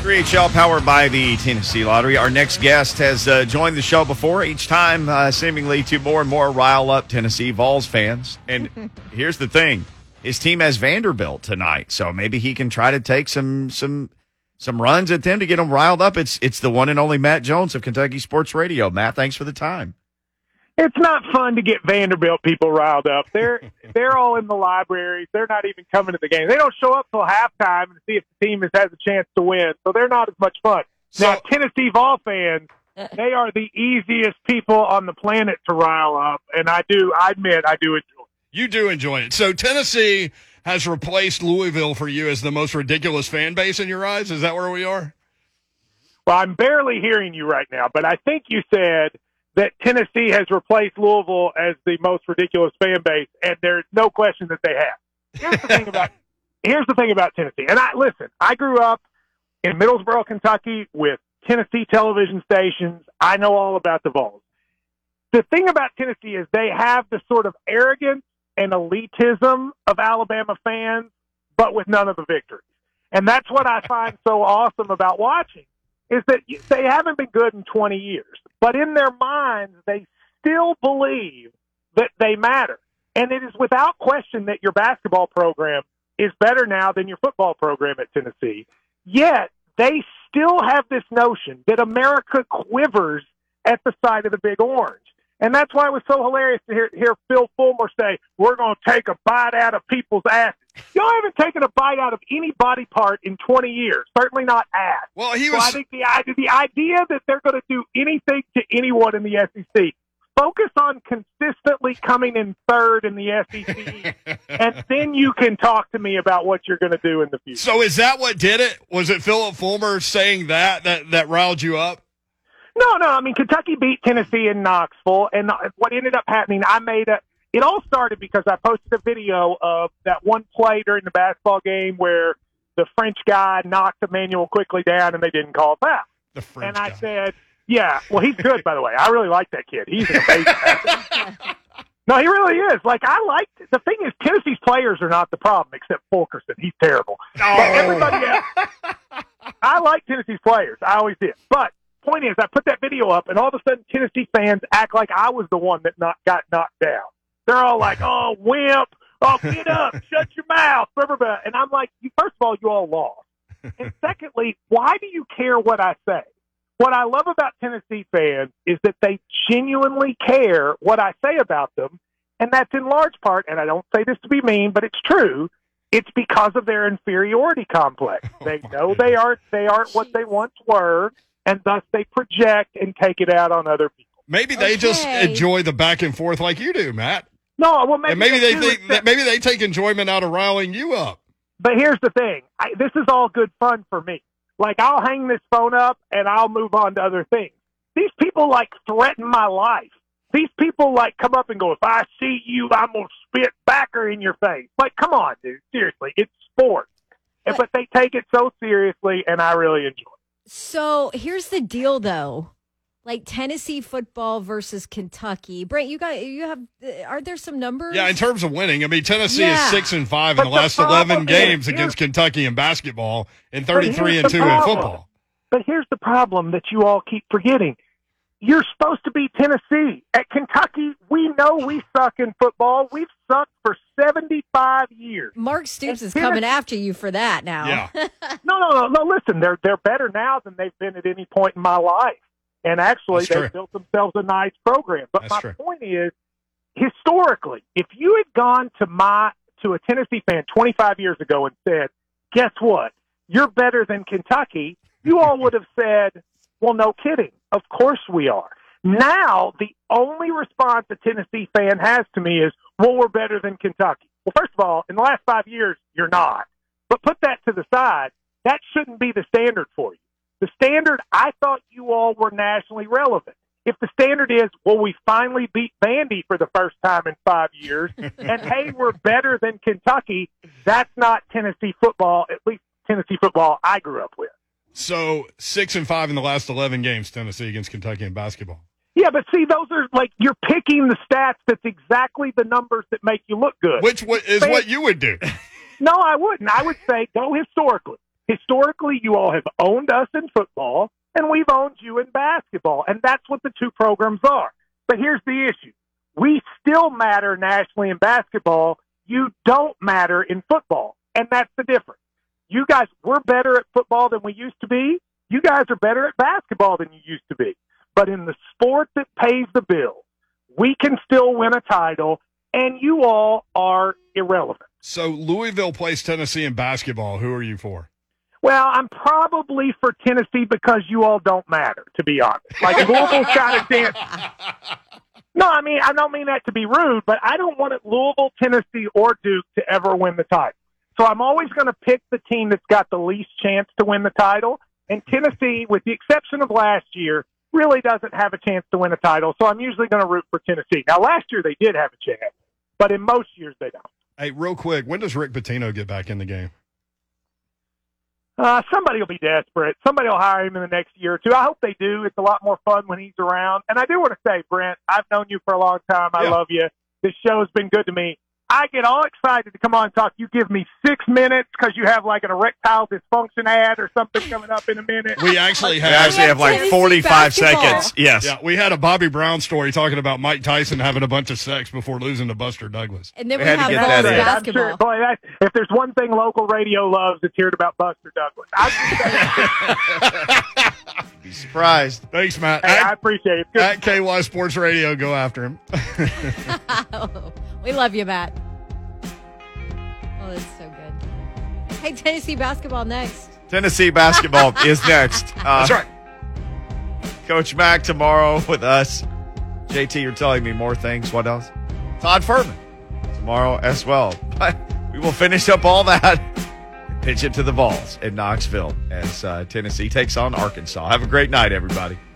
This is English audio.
3HL powered by the Tennessee Lottery. Our next guest has joined the show before, each time seemingly to more and more rile up Tennessee Vols fans. And here's the thing. His team has Vanderbilt tonight, so maybe he can try to take some runs at them to get them riled up. It's the one and only Matt Jones of Kentucky Sports Radio. Matt, thanks for the time. It's not fun to get Vanderbilt people riled up. They're all in the libraries. They're not even coming to the game. They don't show up till halftime to see if the team has a chance to win. So they're not as much fun. Now, Tennessee Vol fans, they are the easiest people on the planet to rile up, and I admit I do enjoy it. You do enjoy it. So Tennessee has replaced Louisville for you as the most ridiculous fan base in your eyes? Is that where we are? Well, I'm barely hearing you right now, but I think you said that Tennessee has replaced Louisville as the most ridiculous fan base, and there's no question that they have. Here's the thing about Tennessee. And I grew up in Middlesboro, Kentucky, with Tennessee television stations. I know all about the Vols. The thing about Tennessee is they have the sort of arrogance and elitism of Alabama fans, but with none of the victories. And that's what I find so awesome about watching, is that they haven't been good in 20 years. But in their minds, they still believe that they matter. And it is without question that your basketball program is better now than your football program at Tennessee. Yet, they still have this notion that America quivers at the sight of the Big Orange. And that's why it was so hilarious to hear Phil Fulmer say, we're going to take a bite out of people's asses. Y'all haven't taken a bite out of any body part in 20 years, certainly not ass. Well, So I think the idea that they're going to do anything to anyone in the SEC, focus on consistently coming in third in the SEC, and then you can talk to me about what you're going to do in the future. So is that what did it? Was it Philip Fulmer saying that riled you up? No. I mean, Kentucky beat Tennessee in Knoxville, and what ended up happening, it all started because I posted a video of that one play during the basketball game where the French guy knocked Emmanuel quickly down and they didn't call a foul. The French And I guy. said, yeah, well, he's good, by the way. I really like that kid. He's an amazing athlete. No, he really is. The thing is, Tennessee's players are not the problem, except Fulkerson. He's terrible. Oh. But everybody else, I like Tennessee's players. I always did. But point is, I put that video up, and all of a sudden, Tennessee fans act like I was the one that got knocked down. They're all like, oh, wimp. Oh, get up. Shut your mouth. Blah, blah, blah. And I'm like, first of all, you all lost. And secondly, why do you care what I say? What I love about Tennessee fans is that they genuinely care what I say about them, and that's in large part, and I don't say this to be mean, but it's true, it's because of their inferiority complex. They know they aren't what they once were, and thus they project and take it out on other people. Maybe they just enjoy the back and forth like you do, Matt. No, well, maybe they think that maybe they take enjoyment out of riling you up. But here's the thing. This is all good fun for me. I'll hang this phone up and I'll move on to other things. These people, threaten my life. These people, come up and go, if I see you, I'm going to spit backer in your face. Come on, dude. Seriously. It's sports. But they take it so seriously, and I really enjoy it. So here's the deal, though. Tennessee football versus Kentucky. Brent, are there some numbers? Yeah, in terms of winning, I mean, Tennessee is 6-5 in the last 11 games against Kentucky in basketball and 33-2 in football. But here's the problem that you all keep forgetting. You're supposed to be Tennessee. At Kentucky, we know we suck in football. We've sucked for 75 years. Mark Stoops is coming after you for that now. Yeah. No. Listen, they're better now than they've been at any point in my life. And actually, they've built themselves a nice program. But my point is, historically, if you had gone to a Tennessee fan 25 years ago and said, guess what? You're better than Kentucky, you all would have said, well, no kidding. Of course we are. Now, the only response a Tennessee fan has to me is, well, we're better than Kentucky. Well, first of all, in the last 5 years, you're not. But put that to the side. That shouldn't be the standard for you. The standard, I thought you all were nationally relevant. If the standard is, well, we finally beat Vandy for the first time in 5 years, and hey, we're better than Kentucky, that's not Tennessee football, at least Tennessee football I grew up with. So 6-5 in the last 11 games, Tennessee against Kentucky in basketball. Yeah, but see, those are you're picking the stats that's exactly the numbers that make you look good. Which is what you would do. No, I wouldn't. I would say go historically. Historically, you all have owned us in football, and we've owned you in basketball, and that's what the two programs are. But here's the issue. We still matter nationally in basketball. You don't matter in football, and that's the difference. You guys, we're better at football than we used to be. You guys are better at basketball than you used to be. But in the sport that pays the bill, we can still win a title, and you all are irrelevant. So Louisville plays Tennessee in basketball. Who are you for? Well, I'm probably for Tennessee because you all don't matter, to be honest. Like, Louisville's got a chance. No, I mean, I don't mean that to be rude, but I don't want it Louisville, Tennessee, or Duke to ever win the title. So I'm always going to pick the team that's got the least chance to win the title. And Tennessee, with the exception of last year, really doesn't have a chance to win a title. So I'm usually going to root for Tennessee. Now, last year they did have a chance, but in most years they don't. Hey, real quick, when does Rick Pitino get back in the game? Somebody will be desperate. Somebody will hire him in the next year or two. I hope they do. It's a lot more fun when he's around. And I do want to say, Brent, I've known you for a long time. I love you. This show's been good to me. I get all excited to come on and talk. You give me 6 minutes because you have like an erectile dysfunction ad or something coming up in a minute. We actually have like 45 seconds. Yes. Yeah, we had a Bobby Brown story talking about Mike Tyson having a bunch of sex before losing to Buster Douglas. And then we had to have get that Vols in. basketball. Sure, boy, if there's one thing local radio loves, it's hearing about Buster Douglas. Be surprised. Thanks, Matt. Hey, I appreciate it. Good. At KY Sports Radio, go after him. We love you, Matt. Oh, that's so good. Hey, Tennessee basketball next. Tennessee basketball is next. That's right. Coach Mack tomorrow with us. JT, you're telling me more things. What else? Todd Furman tomorrow as well. But we will finish up all that and pitch it to the Vols in Knoxville as Tennessee takes on Arkansas. Have a great night, everybody.